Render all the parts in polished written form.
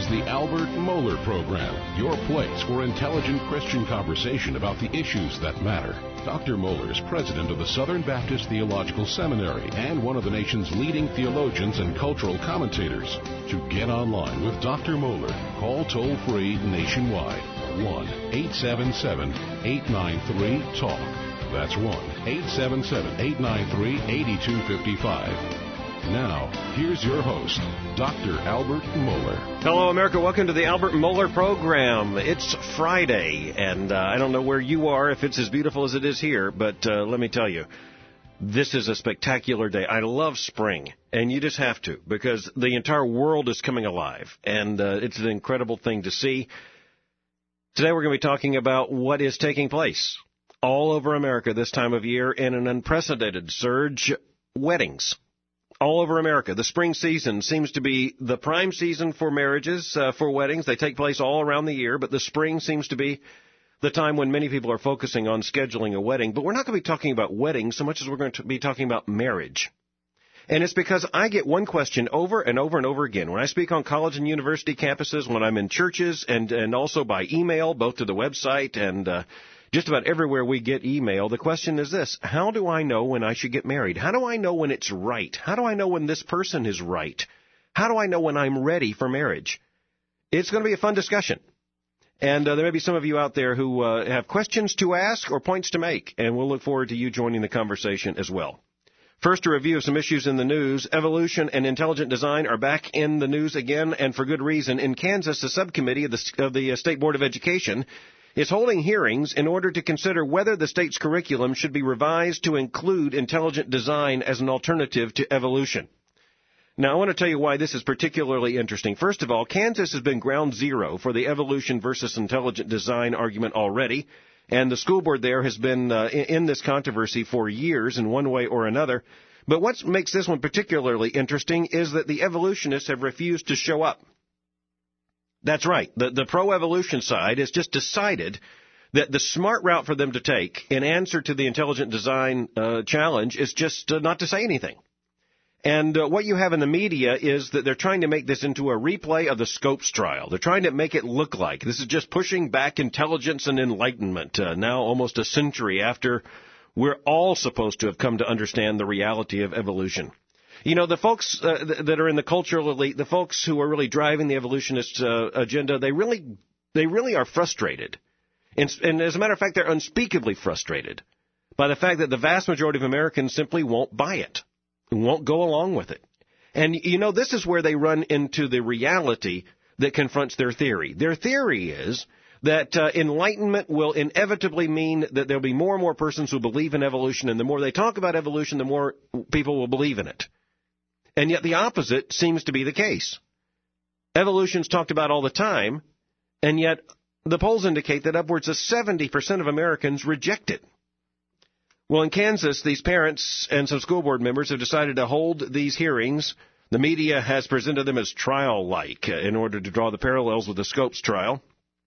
is the Albert Mohler Program, your place for intelligent Christian conversation about the issues that matter. Dr. Mohler is president of the Southern Baptist Theological Seminary and one of the nation's leading theologians and cultural commentators. To get online with Dr. Mohler, call toll-free nationwide, 1-877-893-TALK. That's 1-877-893-8255. Now, here's your host, Dr. Albert Mohler. Hello, America. Welcome to the Albert Mohler Program. It's Friday, and I don't know where you are, if it's as beautiful as it is here, but let me tell you, this is a spectacular day. I love spring, and you just have to, because the entire world is coming alive, and it's an incredible thing to see. Today we're going to be talking about what is taking place all over America this time of year in an unprecedented surge, weddings. All over America. The spring season seems to be the prime season for marriages, for weddings. They take place all around the year, but the spring seems to be the time when many people are focusing on scheduling a wedding. But we're not going to be talking about weddings so much as we're going to be talking about marriage. And it's because I get one question over and over and over again. When I speak on college and university campuses, when I'm in churches, and also by email, both to the website and just about everywhere we get email, the question is this: how do I know when I should get married? How do I know when it's right? How do I know when this person is right? How do I know when I'm ready for marriage? It's going to be a fun discussion. And there may be some of you out there who have questions to ask or points to make, and we'll look forward to you joining the conversation as well. First, a review of some issues in the news. Evolution and intelligent design are back in the news again, and for good reason. In Kansas, the subcommittee of the State Board of Education is holding hearings in order to consider whether the state's curriculum should be revised to include intelligent design as an alternative to evolution. Now, I want to tell you why this is particularly interesting. First of all, Kansas has been ground zero for the evolution versus intelligent design argument already, and the school board there has been in this controversy for years in one way or another. But what makes this one particularly interesting is that the evolutionists have refused to show up. That's right. The pro-evolution side has just decided that the smart route for them to take in answer to the intelligent design challenge is just not to say anything. And what you have in the media is that they're trying to make this into a replay of the Scopes trial. They're trying to make it look like this is just pushing back intelligence and enlightenment, now almost a century after we're all supposed to have come to understand the reality of evolution. You know, the folks that are in the cultural elite, the folks who are really driving the evolutionist agenda, they really are frustrated. And as a matter of fact, they're unspeakably frustrated by the fact that the vast majority of Americans simply won't buy it, won't go along with it. And, you know, this is where they run into the reality that confronts their theory. Their theory is that enlightenment will inevitably mean that there'll be more and more persons who believe in evolution, and the more they talk about evolution, the more people will believe in it. And yet the opposite seems to be the case. Evolution's talked about all the time, and yet the polls indicate that upwards of 70% of Americans reject it. Well, in Kansas, these parents and some school board members have decided to hold these hearings. The media has presented them as trial-like in order to draw the parallels with the Scopes trial.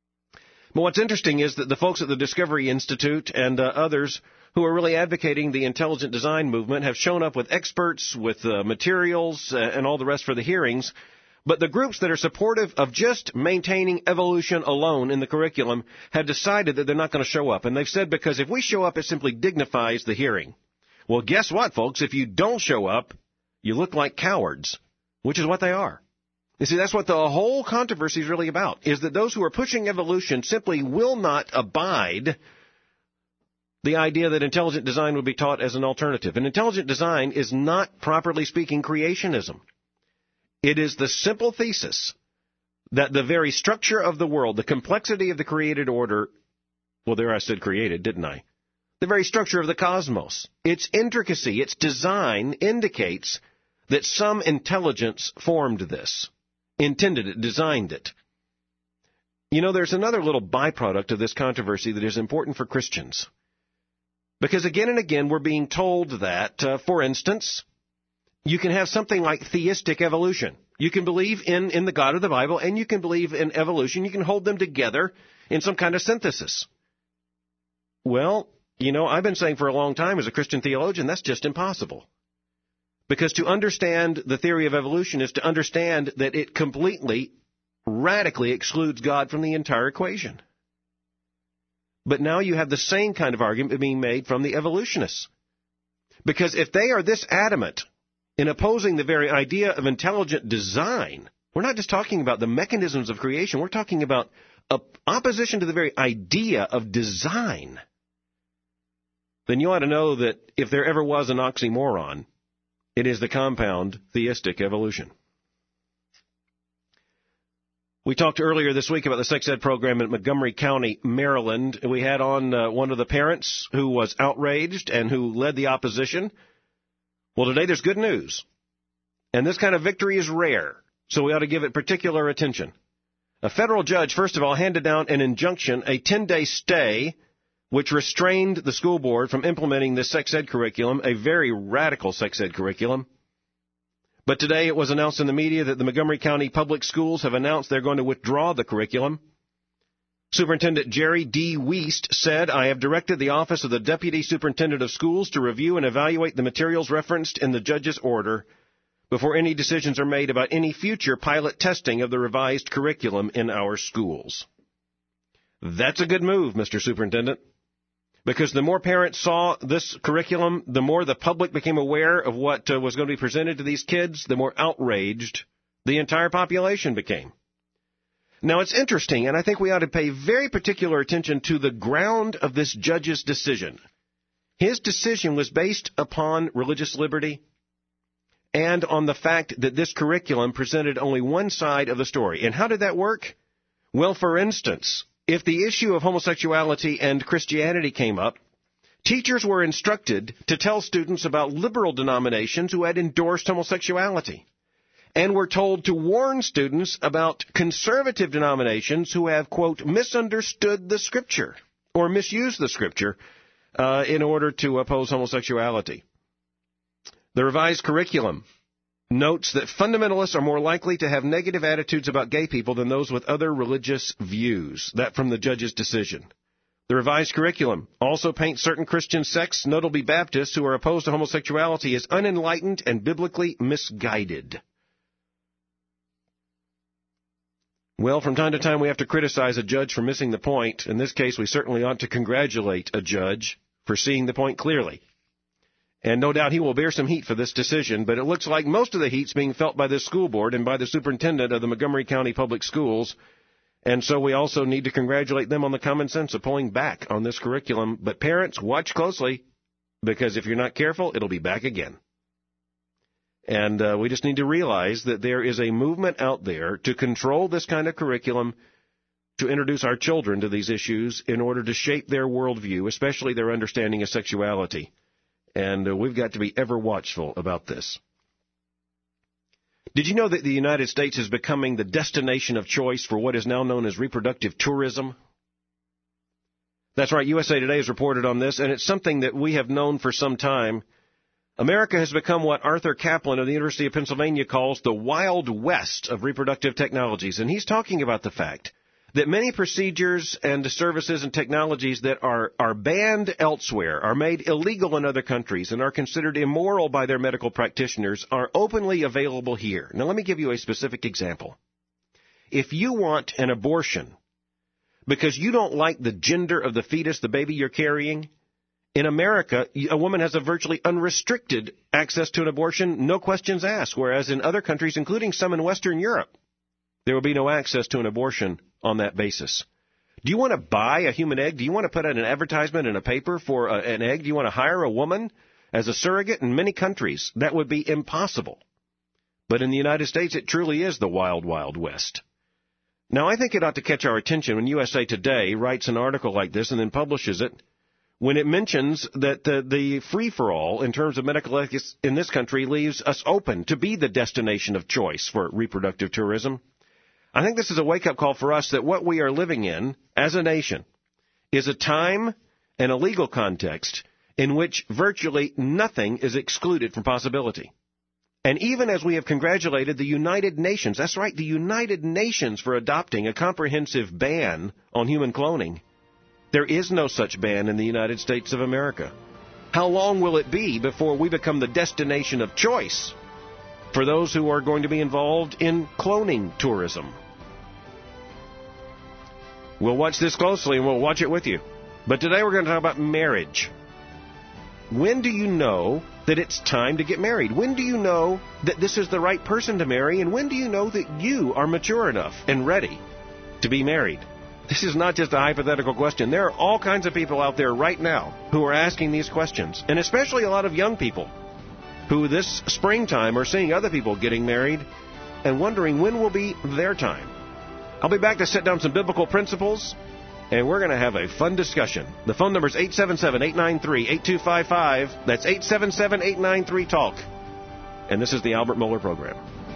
But what's interesting is that the folks at the Discovery Institute and others who are really advocating the intelligent design movement have shown up with experts, with materials, and all the rest for the hearings. But the groups that are supportive of just maintaining evolution alone in the curriculum have decided that they're not going to show up. And they've said, because if we show up, it simply dignifies the hearing. Well, guess what, folks? If you don't show up, you look like cowards, which is what they are. You see, that's what the whole controversy is really about, is that those who are pushing evolution simply will not abide the idea that intelligent design would be taught as an alternative. And intelligent design is not, properly speaking, creationism. It is the simple thesis that the very structure of the world, the complexity of the created order, well, there I said created, didn't I? The very structure of the cosmos, its intricacy, its design indicates that some intelligence formed this, intended it, designed it. You know, there's another little byproduct of this controversy that is important for Christians. Because again and again, we're being told that, for instance, you can have something like theistic evolution. You can believe in the God of the Bible, and you can believe in evolution. You can hold them together in some kind of synthesis. Well, you know, I've been saying for a long time as a Christian theologian, that's just impossible. Because to understand the theory of evolution is to understand that it completely radically excludes God from the entire equation. But now you have the same kind of argument being made from the evolutionists. Because if they are this adamant in opposing the very idea of intelligent design, we're not just talking about the mechanisms of creation, we're talking about opposition to the very idea of design, then you ought to know that if there ever was an oxymoron, it is the compound theistic evolution. We talked earlier this week about the sex ed program in Montgomery County, Maryland. We had on one of the parents who was outraged and who led the opposition. Well, today there's good news. And this kind of victory is rare, so we ought to give it particular attention. A federal judge, first of all, handed down an injunction, a 10-day stay, which restrained the school board from implementing this sex ed curriculum, a very radical sex ed curriculum. But today it was announced in the media that the Montgomery County Public Schools have announced they're going to withdraw the curriculum. Superintendent Jerry D. Wiest said, "I have directed the Office of the Deputy Superintendent of Schools to review and evaluate the materials referenced in the judge's order before any decisions are made about any future pilot testing of the revised curriculum in our schools." That's a good move, Mr. Superintendent, because the more parents saw this curriculum, the more the public became aware of what was going to be presented to these kids, the more outraged the entire population became. Now, it's interesting, and I think we ought to pay very particular attention to the ground of this judge's decision. His decision was based upon religious liberty and on the fact that this curriculum presented only one side of the story. And how did that work? Well, for instance, if the issue of homosexuality and Christianity came up, teachers were instructed to tell students about liberal denominations who had endorsed homosexuality, and were told to warn students about conservative denominations who have, quote, misunderstood the Scripture or misused the Scripture in order to oppose homosexuality. The revised curriculum notes that fundamentalists are more likely to have negative attitudes about gay people than those with other religious views. That from the judge's decision. The revised curriculum also paints certain Christian sects, notably Baptists, who are opposed to homosexuality, as unenlightened and biblically misguided. Well, from time to time we have to criticize a judge for missing the point. In this case, we certainly ought to congratulate a judge for seeing the point clearly. And no doubt he will bear some heat for this decision, but it looks like most of the heat's being felt by this school board and by the superintendent of the Montgomery County Public Schools. And so we also need to congratulate them on the common sense of pulling back on this curriculum. But parents, watch closely, because if you're not careful, it'll be back again. And we just need to realize that there is a movement out there to control this kind of curriculum, to introduce our children to these issues in order to shape their worldview, especially their understanding of sexuality. And we've got to be ever watchful about this. Did you know that the United States is becoming the destination of choice for what is now known as reproductive tourism? That's right, USA Today has reported on this, and it's something that we have known for some time. America has become what Arthur Kaplan of the University of Pennsylvania calls the Wild West of reproductive technologies. And he's talking about the fact that many procedures and services and technologies that are banned elsewhere, are made illegal in other countries, and are considered immoral by their medical practitioners, are openly available here. Now, let me give you a specific example. If you want an abortion because you don't like the gender of the fetus, the baby you're carrying, in America, a woman has a virtually unrestricted access to an abortion, no questions asked, whereas in other countries, including some in Western Europe, there will be no access to an abortion on that basis. Do you want to buy a human egg? Do you want to put out an advertisement in a paper for an egg? Do you want to hire a woman as a surrogate? In many countries, that would be impossible. But in the United States, it truly is the wild, wild west. Now, I think it ought to catch our attention when USA Today writes an article like this and then publishes it, when it mentions that the free-for-all in terms of medical ethics in this country leaves us open to be the destination of choice for reproductive tourism. I think this is a wake-up call for us that what we are living in as a nation is a time and a legal context in which virtually nothing is excluded from possibility. And even as we have congratulated the United Nations, that's right, the United Nations, for adopting a comprehensive ban on human cloning, there is no such ban in the United States of America. How long will it be before we become the destination of choice for those who are going to be involved in cloning tourism? We'll watch this closely, and we'll watch it with you. But today we're going to talk about marriage. When do you know that it's time to get married? When do you know that this is the right person to marry? And when do you know that you are mature enough and ready to be married? This is not just a hypothetical question. There are all kinds of people out there right now who are asking these questions, and especially a lot of young people who this springtime are seeing other people getting married and wondering when will be their time. I'll be back to set down some biblical principles, and we're going to have a fun discussion. The phone number is 877-893-8255. That's 877-893-TALK. And this is the Albert Mohler Program.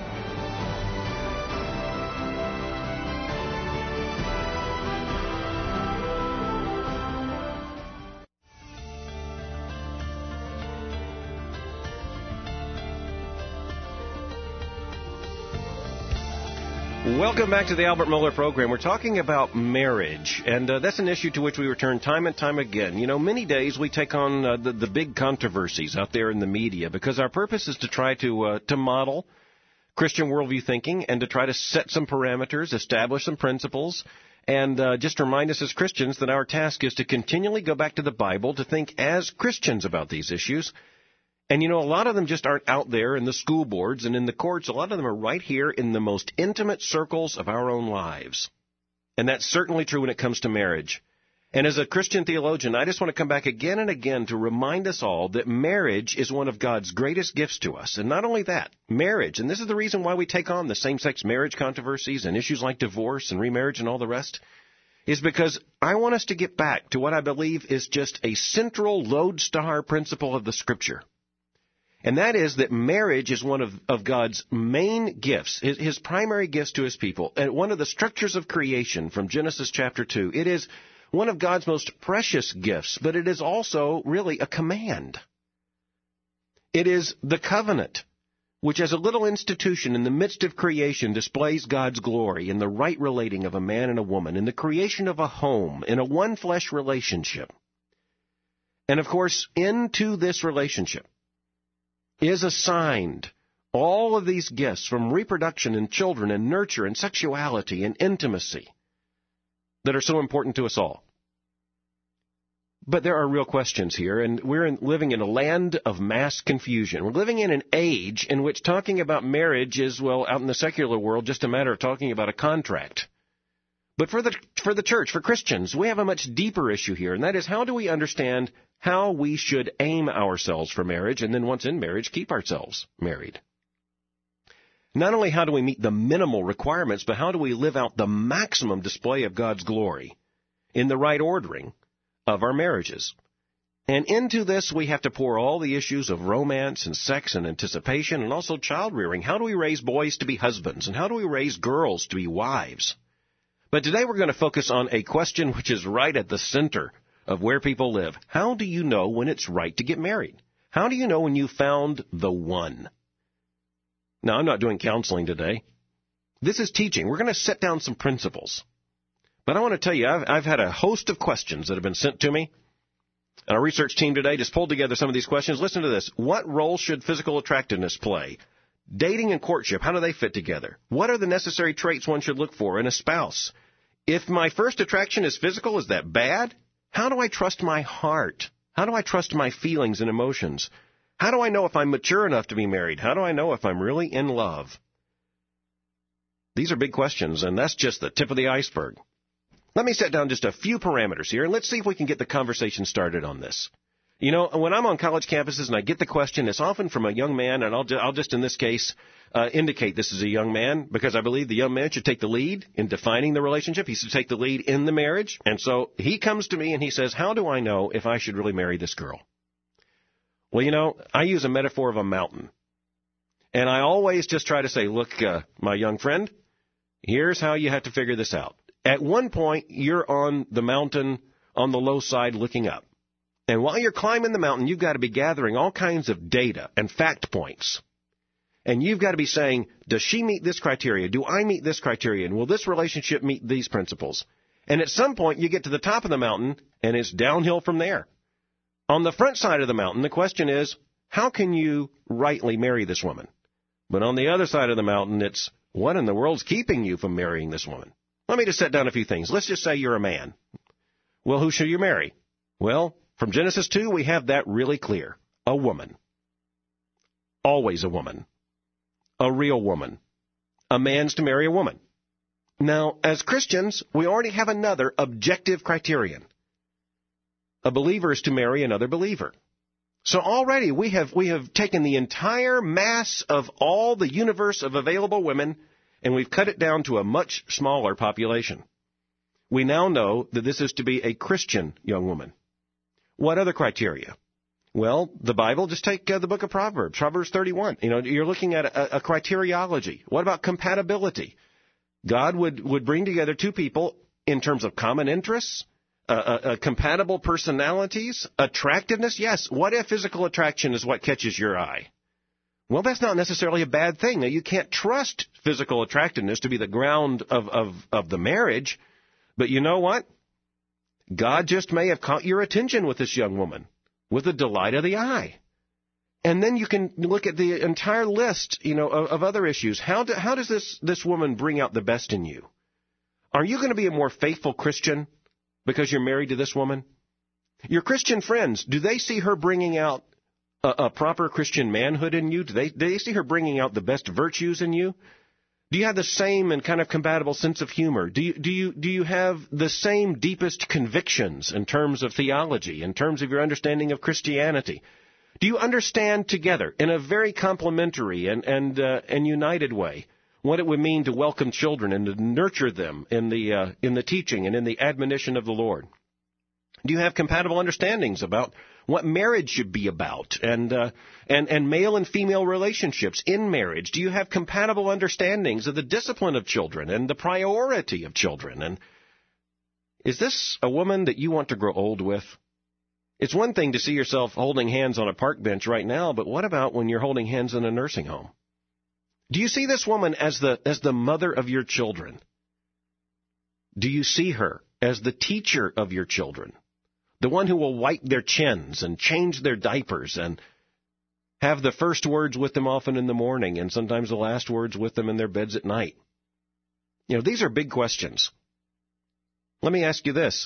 Welcome back to the Albert Mohler Program. We're talking about marriage, and that's an issue to which we return time and time again. You know, many days we take on the big controversies out there in the media because our purpose is to try to model Christian worldview thinking and to try to set some parameters, establish some principles, and just remind us as Christians that our task is to continually go back to the Bible to think as Christians about these issues. And, you know, a lot of them just aren't out there in the school boards and in the courts. A lot of them are right here in the most intimate circles of our own lives. And that's certainly true when it comes to marriage. And as a Christian theologian, I just want to come back again and again to remind us all that marriage is one of God's greatest gifts to us. And not only that, marriage, and this is the reason why we take on the same-sex marriage controversies and issues like divorce and remarriage and all the rest, is because I want us to get back to what I believe is just a central lodestar principle of the Scripture. And that is that marriage is one of God's main gifts, his primary gifts to his people, and one of the structures of creation from Genesis chapter 2. It is one of God's most precious gifts, but it is also really a command. It is the covenant, which as a little institution in the midst of creation displays God's glory in the right relating of a man and a woman, in the creation of a home, in a one-flesh relationship. And of course, into this relationship is assigned all of these gifts from reproduction and children and nurture and sexuality and intimacy that are so important to us all. But there are real questions here, and we're living in a land of mass confusion. We're living in an age in which talking about marriage is, well, out in the secular world, just a matter of talking about a contract. But for the church, for Christians, we have a much deeper issue here, and that is how do we understand how we should aim ourselves for marriage, and then once in marriage, keep ourselves married. Not only how do we meet the minimal requirements, but how do we live out the maximum display of God's glory in the right ordering of our marriages. And into this, we have to pour all the issues of romance and sex and anticipation and also child rearing. How do we raise boys to be husbands, and how do we raise girls to be wives? But today we're going to focus on a question which is right at the center of where people live. How do you know when it's right to get married? How do you know when you found the one? Now, I'm not doing counseling today. This is teaching. We're going to set down some principles. But I want to tell you, I've had a host of questions that have been sent to me. And our research team today just pulled together some of these questions. Listen to this. What role should physical attractiveness play? Dating and courtship, how do they fit together? What are the necessary traits one should look for in a spouse? If my first attraction is physical, is that bad? How do I trust my heart? How do I trust my feelings and emotions? How do I know if I'm mature enough to be married? How do I know if I'm really in love? These are big questions, and that's just the tip of the iceberg. Let me set down just a few parameters here, and let's see if we can get the conversation started on this. You know, when I'm on college campuses and I get the question, it's often from a young man, and I'll just in this case indicate this is a young man because I believe the young man should take the lead in defining the relationship. He should take the lead in the marriage. And so he comes to me and he says, how do I know if I should really marry this girl? Well, you know, I use a metaphor of a mountain. And I always just try to say, look, my young friend, here's how you have to figure this out. At one point, you're on the mountain on the low side looking up. And while you're climbing the mountain, you've got to be gathering all kinds of data and fact points. And you've got to be saying, does she meet this criteria? Do I meet this criteria? And will this relationship meet these principles? And at some point, you get to the top of the mountain, and it's downhill from there. On the front side of the mountain, the question is, how can you rightly marry this woman? But on the other side of the mountain, it's, what in the world's keeping you from marrying this woman? Let me just set down a few things. Let's just say you're a man. Well, who should you marry? Well, from Genesis 2, we have that really clear. A woman. Always a woman. A real woman. A man's to marry a woman. Now, as Christians, we already have another objective criterion. A believer is to marry another believer. So already we have taken the entire mass of all the universe of available women, and we've cut it down to a much smaller population. We now know that this is to be a Christian young woman. What other criteria? Well, the Bible, just take the book of Proverbs, Proverbs 31. You're looking at a criteriology. What about compatibility? God would bring together two people in terms of common interests, compatible personalities, attractiveness. Yes, what if physical attraction is what catches your eye? Well, that's not necessarily a bad thing. Now, you can't trust physical attractiveness to be the ground of the marriage, but you know what? God just may have caught your attention with this young woman, with the delight of the eye. And then you can look at the entire list, of other issues. How does this woman bring out the best in you? Are you going to be a more faithful Christian because you're married to this woman? Your Christian friends, do they see her bringing out a proper Christian manhood in you? Do they see her bringing out the best virtues in you? Do you have the same and kind of compatible sense of humor? Do you have the same deepest convictions in terms of theology, in terms of your understanding of Christianity? Do you understand together in a very complementary and united way what it would mean to welcome children and to nurture them in the teaching and in the admonition of the Lord? Do you have compatible understandings about what marriage should be about and male and female relationships in marriage? Do you have compatible understandings of the discipline of children and the priority of children? And is this a woman that you want to grow old with? It's one thing to see yourself holding hands on a park bench right now, but what about when you're holding hands in a nursing home? Do you see this woman as the mother of your children? Do you see her as the teacher of your children? The one who will wipe their chins and change their diapers and have the first words with them often in the morning and sometimes the last words with them in their beds at night? These are big questions. Let me ask you this.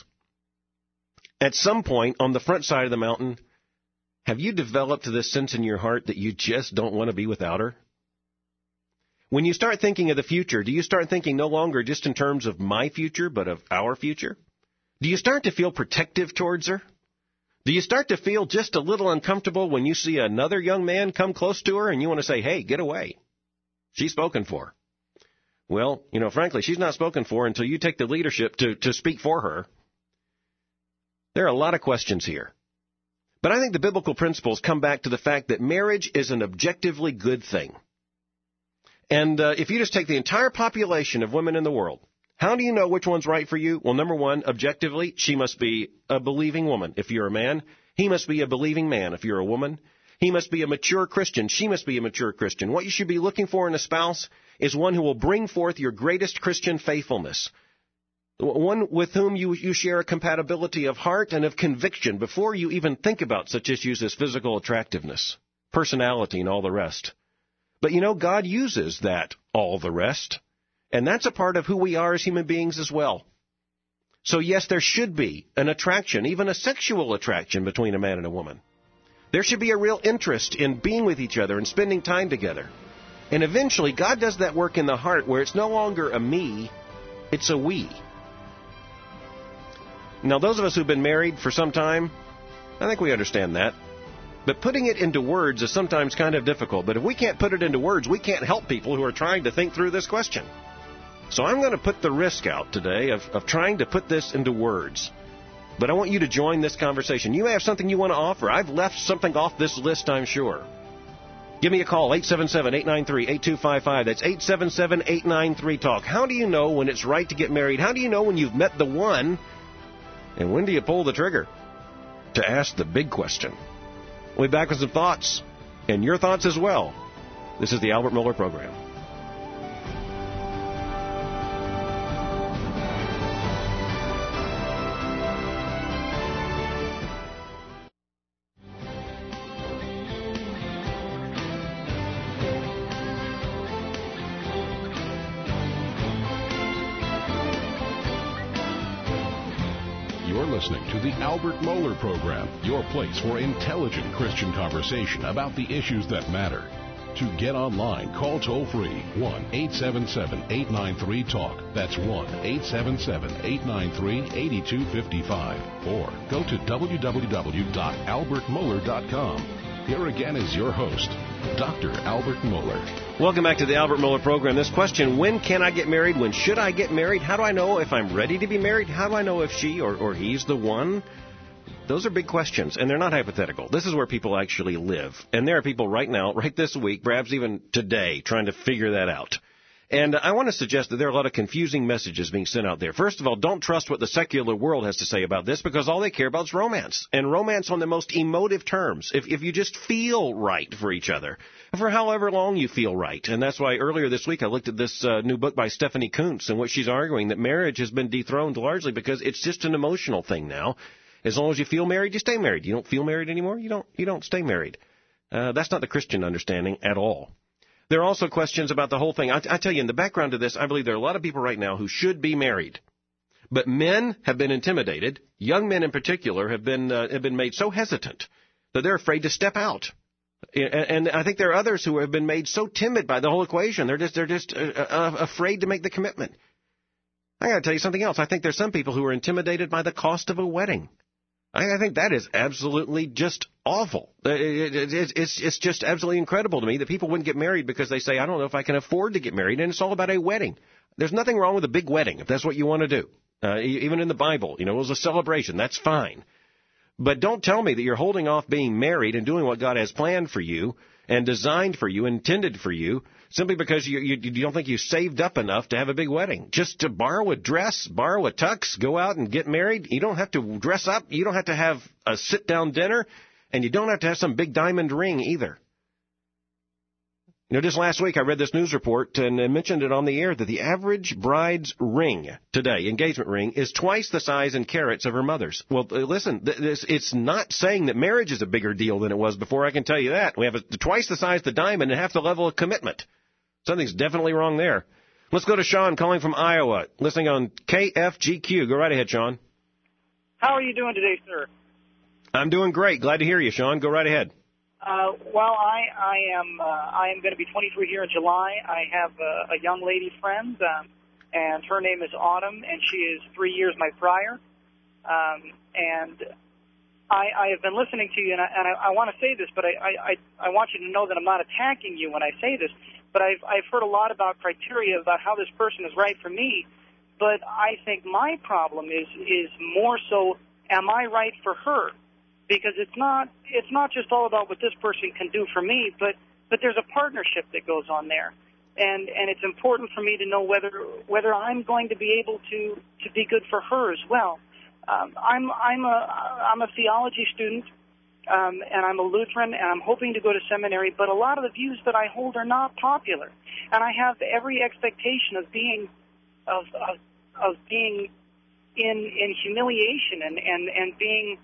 At some point on the front side of the mountain, have you developed this sense in your heart that you just don't want to be without her? When you start thinking of the future, do you start thinking no longer just in terms of my future, but of our future? Do you start to feel protective towards her? Do you start to feel just a little uncomfortable when you see another young man come close to her and you want to say, hey, get away? She's spoken for. Well, frankly, she's not spoken for until you take the leadership to speak for her. There are a lot of questions here. But I think the biblical principles come back to the fact that marriage is an objectively good thing. And if you just take the entire population of women in the world, how do you know which one's right for you? Well, number one, objectively, she must be a believing woman. If you're a man, he must be a believing man. If you're a woman, he must be a mature Christian. She must be a mature Christian. What you should be looking for in a spouse is one who will bring forth your greatest Christian faithfulness. One with whom you share a compatibility of heart and of conviction before you even think about such issues as physical attractiveness, personality, and all the rest. But God uses that, all the rest. And that's a part of who we are as human beings as well. So yes, there should be an attraction, even a sexual attraction between a man and a woman. There should be a real interest in being with each other and spending time together. And eventually, God does that work in the heart where it's no longer a me, it's a we. Now, those of us who've been married for some time, I think we understand that. But putting it into words is sometimes kind of difficult. But if we can't put it into words, we can't help people who are trying to think through this question. So I'm going to put the risk out today of trying to put this into words. But I want you to join this conversation. You may have something you want to offer. I've left something off this list, I'm sure. Give me a call, 877-893-8255. That's 877-893-TALK. How do you know when it's right to get married? How do you know when you've met the one? And when do you pull the trigger to ask the big question? We'll be back with some thoughts, and your thoughts as well. This is the Albert Mohler Program. You're listening to the Albert Mohler Program, your place for intelligent Christian conversation about the issues that matter. To get online, call toll-free 1-877-893-TALK. That's 1-877-893-8255. Or go to www.albertmohler.com. Here again is your host, Dr. Albert Mohler. Welcome back to the Albert Mohler Program. This question, when can I get married? When should I get married? How do I know if I'm ready to be married? How do I know if she or he's the one? Those are big questions, and they're not hypothetical. This is where people actually live. And there are people right now, right this week, perhaps even today, trying to figure that out. And I want to suggest that there are a lot of confusing messages being sent out there. First of all, don't trust what the secular world has to say about this, because all they care about is romance, and romance on the most emotive terms. If you just feel right for each other, for however long you feel right. And that's why earlier this week I looked at this new book by Stephanie Kuntz, in which she's arguing that marriage has been dethroned largely because it's just an emotional thing now. As long as you feel married, you stay married. You don't feel married anymore, you don't stay married. That's not the Christian understanding at all. There are also questions about the whole thing. I tell you, in the background of this, I believe there are a lot of people right now who should be married. But men have been intimidated. Young men in particular have been made so hesitant that they're afraid to step out. And I think there are others who have been made so timid by the whole equation. They're just afraid to make the commitment. I got to tell you something else. I think there's some people who are intimidated by the cost of a wedding. I think that is absolutely just awful. It's just absolutely incredible to me that people wouldn't get married because they say, I don't know if I can afford to get married, and it's all about a wedding. There's nothing wrong with a big wedding if that's what you want to do. Even in the Bible, it was a celebration. That's fine. But don't tell me that you're holding off being married and doing what God has planned for you and designed for you, intended for you, simply because you don't think you saved up enough to have a big wedding. Just to borrow a dress, borrow a tux, go out and get married. You don't have to dress up. You don't have to have a sit-down dinner. And you don't have to have some big diamond ring either. Just last week I read this news report and mentioned it on the air that the average bride's ring today, engagement ring, is twice the size in carats of her mother's. Well, listen, it's not saying that marriage is a bigger deal than it was before, I can tell you that. We have twice the size of the diamond and half the level of commitment. Something's definitely wrong there. Let's go to Sean calling from Iowa, listening on KFGQ. Go right ahead, Sean. How are you doing today, sir? I'm doing great. Glad to hear you, Sean. Go right ahead. Well, I am going to be 23 here in July. I have a young lady friend, and her name is Autumn, and she is 3 years my prior. And I have been listening to you, and I want to say this, but I want you to know that I'm not attacking you when I say this. But I've heard a lot about criteria about how this person is right for me. But I think my problem is more so, am I right for her? Because it's not just all about what this person can do for me, but there's a partnership that goes on there, and it's important for me to know whether I'm going to be able to be good for her as well. I'm a theology student, and I'm a Lutheran, and I'm hoping to go to seminary. But a lot of the views that I hold are not popular, and I have every expectation of being in humiliation and being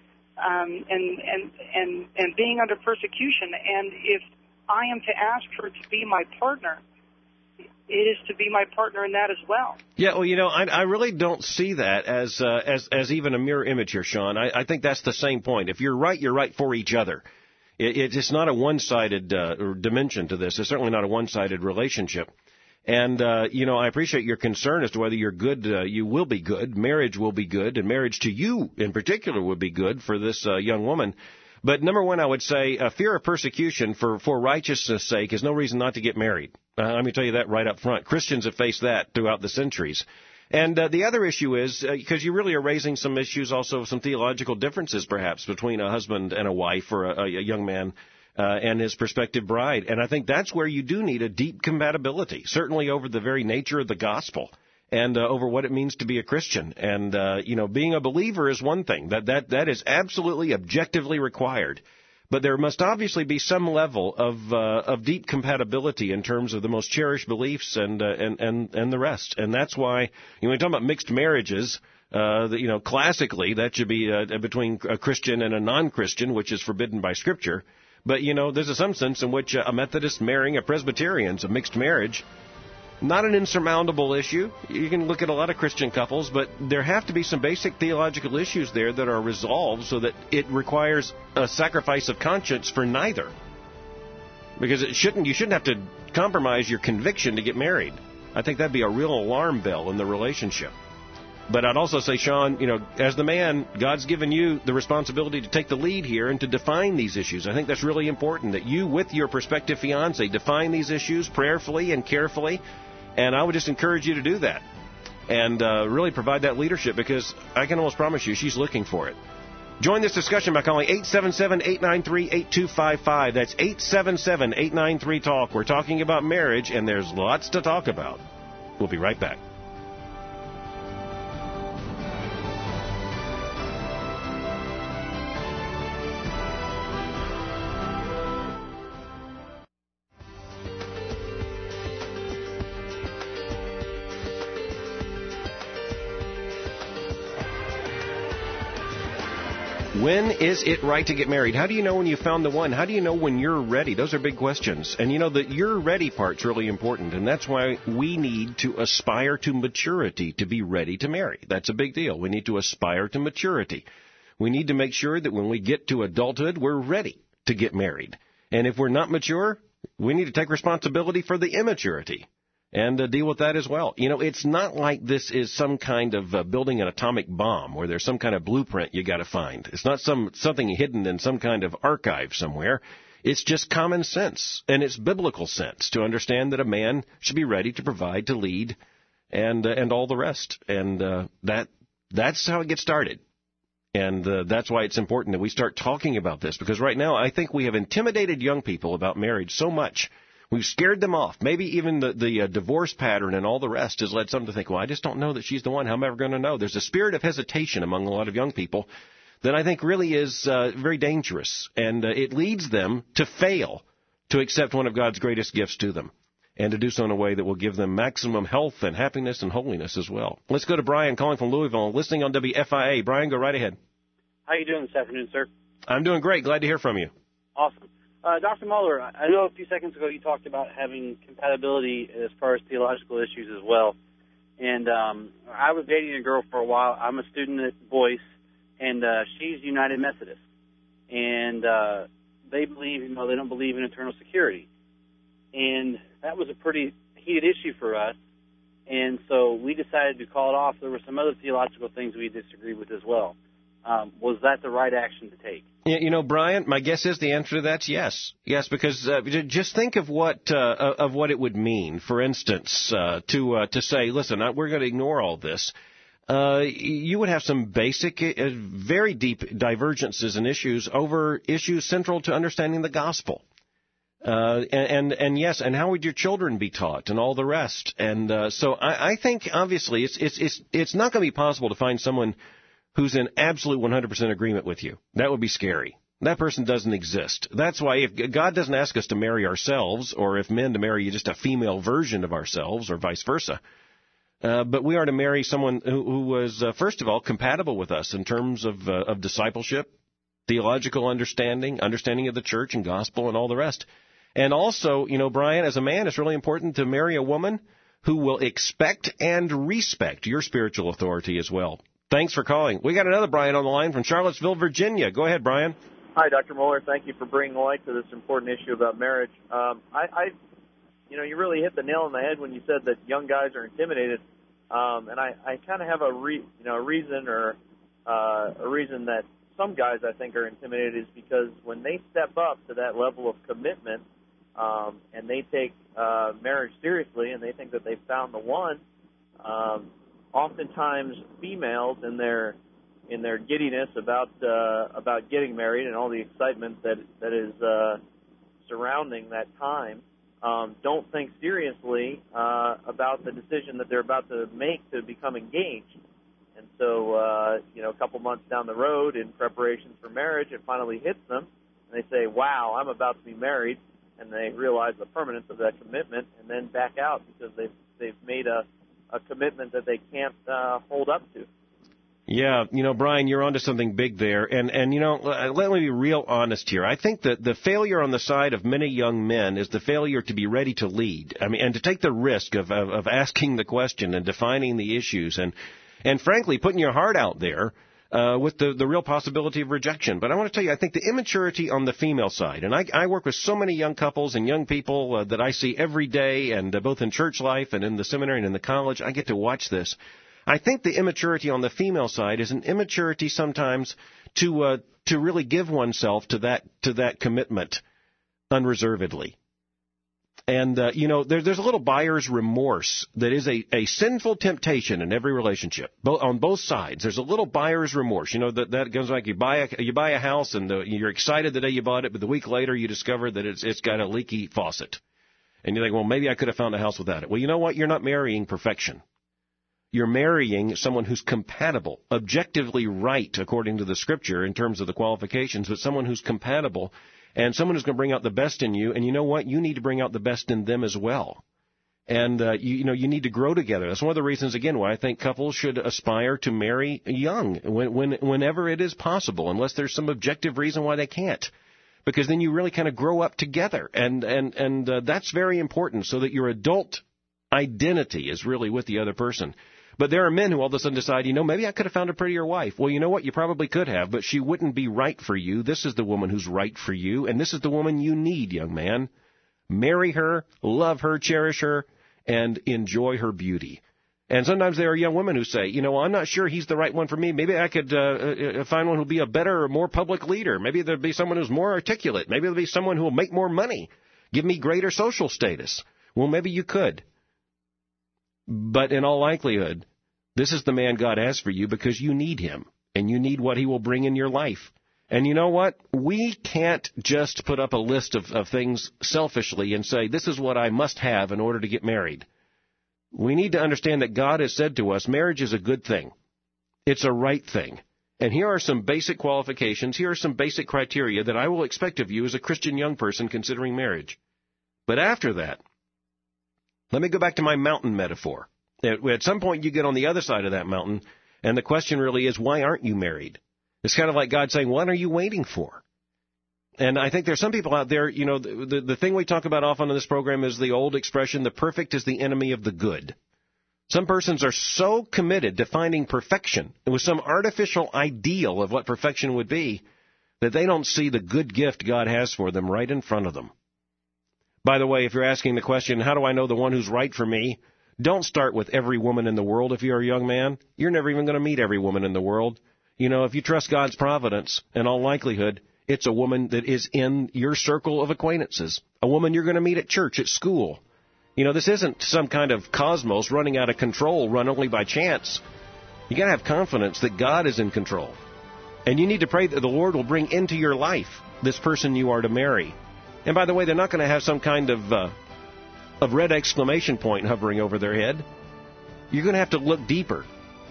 and being under persecution. And if I am to ask her to be my partner, it is to be my partner in that as well. Yeah, well, I really don't see that as even a mirror image here, Sean. I think that's the same point. If you're right for each other. It's not a one-sided dimension to this. It's certainly not a one-sided relationship. And, I appreciate your concern as to whether you're good, you will be good, marriage will be good, and marriage to you in particular would be good for this young woman. But number one, I would say fear of persecution for righteousness' sake is no reason not to get married. Let me tell you that right up front. Christians have faced that throughout the centuries. And the other issue is, because you really are raising some issues, also some theological differences perhaps between a husband and a wife or a young man and his prospective bride. And I think that's where you do need a deep compatibility, certainly over the very nature of the gospel and over what it means to be a Christian. And, being a believer is one thing. That is absolutely objectively required. But there must obviously be some level of deep compatibility in terms of the most cherished beliefs and the rest. And that's why, when we talk about mixed marriages, classically that should be between a Christian and a non-Christian, which is forbidden by Scripture. But, there's some sense in which a Methodist marrying a Presbyterian is a mixed marriage. not an insurmountable issue. You can look at a lot of Christian couples, but there have to be some basic theological issues there that are resolved so that it requires a sacrifice of conscience for neither. Because you shouldn't have to compromise your conviction to get married. I think that'd be a real alarm bell in the relationship. But I'd also say, Sean, as the man, God's given you the responsibility to take the lead here and to define these issues. I think that's really important, that you, with your prospective fiancé, define these issues prayerfully and carefully. And I would just encourage you to do that and really provide that leadership, because I can almost promise you she's looking for it. Join this discussion by calling 877-893-8255. That's 877-893-TALK. We're talking about marriage, and there's lots to talk about. We'll be right back. When is it right to get married? How do you know when you found the one? How do you know when you're ready? Those are big questions. And the you're ready part's really important, and that's why we need to aspire to maturity to be ready to marry. That's a big deal. We need to aspire to maturity. We need to make sure that when we get to adulthood, we're ready to get married. And if we're not mature, we need to take responsibility for the immaturity and deal with that as well. It's not like this is some kind of building an atomic bomb where there's some kind of blueprint you got to find. It's not something hidden in some kind of archive somewhere. It's just common sense, and it's biblical sense to understand that a man should be ready to provide, to lead, and all the rest. And that's how it gets started. And that's why it's important that we start talking about this, because right now I think we have intimidated young people about marriage so much. We've scared them off. Maybe even the divorce pattern and all the rest has led some to think, well, I just don't know that she's the one. How am I ever going to know? There's a spirit of hesitation among a lot of young people that I think really is very dangerous. And it leads them to fail to accept one of God's greatest gifts to them, and to do so in a way that will give them maximum health and happiness and holiness as well. Let's go to Brian calling from Louisville, listening on WFIA. Brian, go right ahead. How are you doing this afternoon, sir? I'm doing great. Glad to hear from you. Awesome. Dr. Moeller, I know a few seconds ago you talked about having compatibility as far as theological issues as well. And I was dating a girl for a while. I'm a student at Boyce, and she's United Methodist. And they believe, they don't believe in eternal security. And that was a pretty heated issue for us. And so we decided to call it off. There were some other theological things we disagreed with as well. Was that the right action to take? Brian, my guess is the answer to that's yes. Yes, because just think of what it would mean, for instance, to say, listen, we're going to ignore all this. You would have some basic, very deep divergences and issues over issues central to understanding the gospel. And yes, and how would your children be taught and all the rest? And so I think, obviously, it's not going to be possible to find someone who's in absolute 100% agreement with you. That would be scary. That person doesn't exist. That's why if God doesn't ask us to marry ourselves, or if men to marry just a female version of ourselves, or vice versa, but we are to marry someone who was, first of all, compatible with us in terms of discipleship, theological understanding of the church and gospel and all the rest. And also, Brian, as a man, it's really important to marry a woman who will expect and respect your spiritual authority as well. Thanks for calling. We got another Brian on the line from Charlottesville, Virginia. Go ahead, Brian. Hi, Dr. Moeller. Thank you for bringing light to this important issue about marriage. You really hit the nail on the head when you said that young guys are intimidated. And I kind of have a reason that some guys I think are intimidated is because when they step up to that level of commitment and they take marriage seriously and they think that they've found the one, oftentimes females in their giddiness about getting married and all the excitement that is surrounding that time don't think seriously about the decision that they're about to make to become engaged. And so a couple months down the road in preparations for marriage, it finally hits them and they say, wow, I'm about to be married, and they realize the permanence of that commitment and then back out because they've made a commitment that they can't hold up to. Yeah, Brian, you're onto something big there. And let me be real honest here. I think that the failure on the side of many young men is the failure to be ready to lead. I mean, and to take the risk of asking the question and defining the issues and frankly, putting your heart out there with the real possibility of rejection. But I want to tell you, I think the immaturity on the female side, and I work with so many young couples and young people that I see every day, and both in church life and in the seminary and in the college, I get to watch this. I think the immaturity on the female side is an immaturity sometimes to really give oneself to that commitment unreservedly. And there's a little buyer's remorse that is a sinful temptation in every relationship, on both sides. There's a little buyer's remorse. That goes like you buy a house and you're excited the day you bought it, but the week later you discover that it's got a leaky faucet, and you think, well, maybe I could have found a house without it. Well, you know what? You're not marrying perfection. You're marrying someone who's compatible, objectively right according to the Scripture in terms of the qualifications, but someone who's compatible and someone who's going to bring out the best in you. And you know what? You need to bring out the best in them as well. And, you need to grow together. That's one of the reasons, again, why I think couples should aspire to marry young whenever it is possible, unless there's some objective reason why they can't. Because then you really kind of grow up together. And that's very important, so that your adult identity is really with the other person. But there are men who all of a sudden decide, maybe I could have found a prettier wife. Well, you know what? You probably could have, but she wouldn't be right for you. This is the woman who's right for you, and this is the woman you need, young man. Marry her, love her, cherish her, and enjoy her beauty. And sometimes there are young women who say, I'm not sure he's the right one for me. Maybe I could find one who'll be a better or more public leader. Maybe there'll be someone who's more articulate. Maybe there'll be someone who will make more money, give me greater social status. Well, maybe you could. But in all likelihood, this is the man God has for you because you need him, and you need what he will bring in your life. And you know what? We can't just put up a list of things selfishly and say, this is what I must have in order to get married. We need to understand that God has said to us, marriage is a good thing. It's a right thing. And here are some basic qualifications. Here are some basic criteria that I will expect of you as a Christian young person considering marriage. But after that, let me go back to my mountain metaphor. At some point, you get on the other side of that mountain, and the question really is, why aren't you married? It's kind of like God saying, what are you waiting for? And I think there's some people out there, the thing we talk about often on this program is the old expression, the perfect is the enemy of the good. Some persons are so committed to finding perfection with some artificial ideal of what perfection would be that they don't see the good gift God has for them right in front of them. By the way, if you're asking the question, how do I know the one who's right for me? Don't start with every woman in the world if you're a young man. You're never even going to meet every woman in the world. If you trust God's providence, in all likelihood, it's a woman that is in your circle of acquaintances, a woman you're going to meet at church, at school. This isn't some kind of cosmos running out of control, run only by chance. You got to have confidence that God is in control. And you need to pray that the Lord will bring into your life this person you are to marry. And by the way, they're not going to have some kind of red exclamation point hovering over their head. You're going to have to look deeper,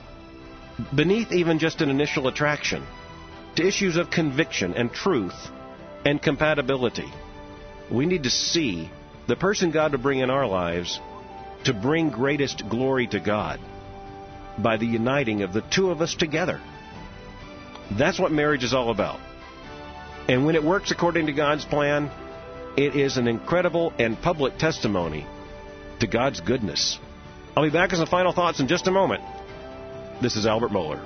beneath even just an initial attraction, to issues of conviction and truth and compatibility. We need to see the person God will bring in our lives to bring greatest glory to God by the uniting of the two of us together. That's what marriage is all about. And when it works according to God's plan, it is an incredible and public testimony to God's goodness. I'll be back with some final thoughts in just a moment. This is Albert Mohler.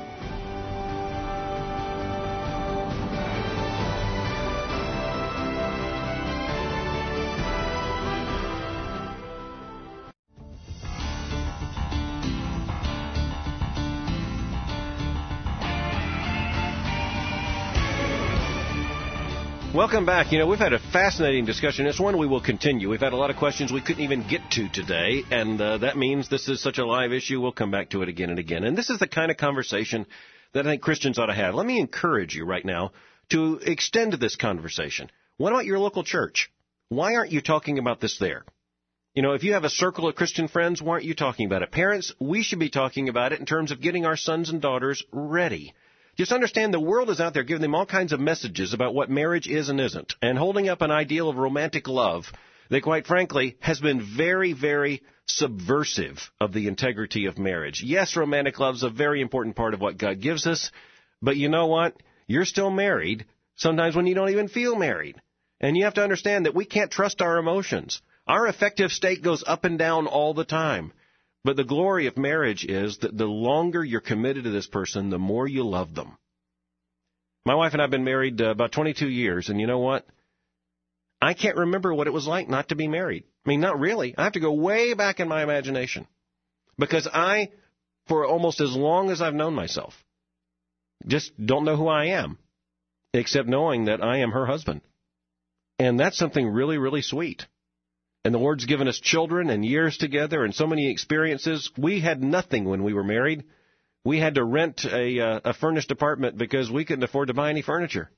Welcome back. We've had a fascinating discussion. It's one we will continue. We've had a lot of questions we couldn't even get to today, and that means this is such a live issue, we'll come back to it again and again. And this is the kind of conversation that I think Christians ought to have. Let me encourage you right now to extend this conversation. What about your local church? Why aren't you talking about this there? If you have a circle of Christian friends, why aren't you talking about it? Parents, we should be talking about it in terms of getting our sons and daughters ready. Just understand the world is out there giving them all kinds of messages about what marriage is and isn't, and holding up an ideal of romantic love that, quite frankly, has been very, very subversive of the integrity of marriage. Yes, romantic love is a very important part of what God gives us, but you know what? You're still married sometimes when you don't even feel married. And you have to understand that we can't trust our emotions. Our affective state goes up and down all the time. But the glory of marriage is that the longer you're committed to this person, the more you love them. My wife and I have been married about 22 years, and you know what? I can't remember what it was like not to be married. I mean, not really. I have to go way back in my imagination. Because I, for almost as long as I've known myself, just don't know who I am, except knowing that I am her husband. And that's something really, really sweet. And the Lord's given us children and years together and so many experiences. We had nothing when we were married. We had to rent a furnished apartment because we couldn't afford to buy any furniture.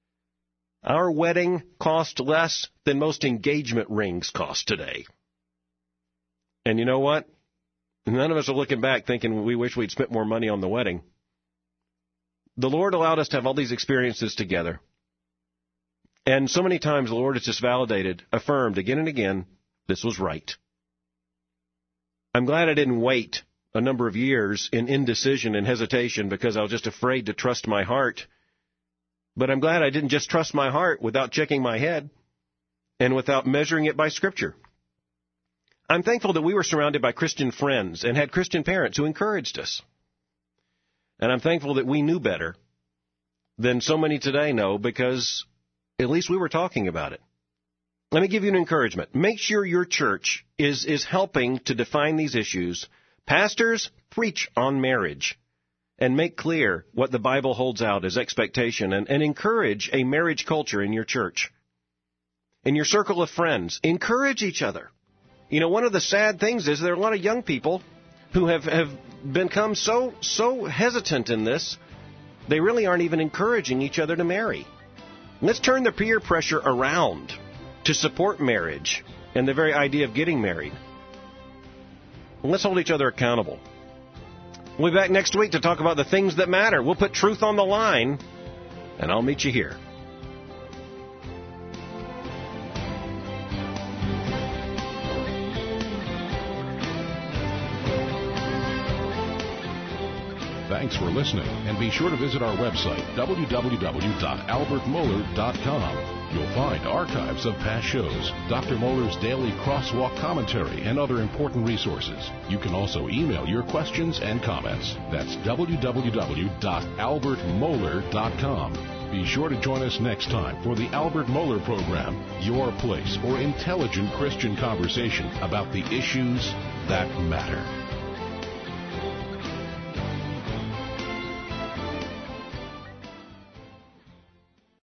Our wedding cost less than most engagement rings cost today. And you know what? None of us are looking back thinking we wish we'd spent more money on the wedding. The Lord allowed us to have all these experiences together. And so many times the Lord has just validated, affirmed again and again, this was right. I'm glad I didn't wait a number of years in indecision and hesitation because I was just afraid to trust my heart. But I'm glad I didn't just trust my heart without checking my head and without measuring it by Scripture. I'm thankful that we were surrounded by Christian friends and had Christian parents who encouraged us. And I'm thankful that we knew better than so many today know because at least we were talking about it. Let me give you an encouragement. Make sure your church is helping to define these issues. Pastors, preach on marriage and make clear what the Bible holds out as expectation and encourage a marriage culture in your church. In your circle of friends, encourage each other. You know, one of the sad things is there are a lot of young people who have become so hesitant in this, they really aren't even encouraging each other to marry. Let's turn the peer pressure around to support marriage and the very idea of getting married. Let's hold each other accountable. We'll be back next week to talk about the things that matter. We'll put truth on the line, and I'll meet you here. Thanks for listening, and be sure to visit our website, www.albertmohler.com. You'll find archives of past shows, Dr. Mohler's daily crosswalk commentary, and other important resources. You can also email your questions and comments. That's www.albertmohler.com. Be sure to join us next time for the Albert Mohler Program, your place for intelligent Christian conversation about the issues that matter.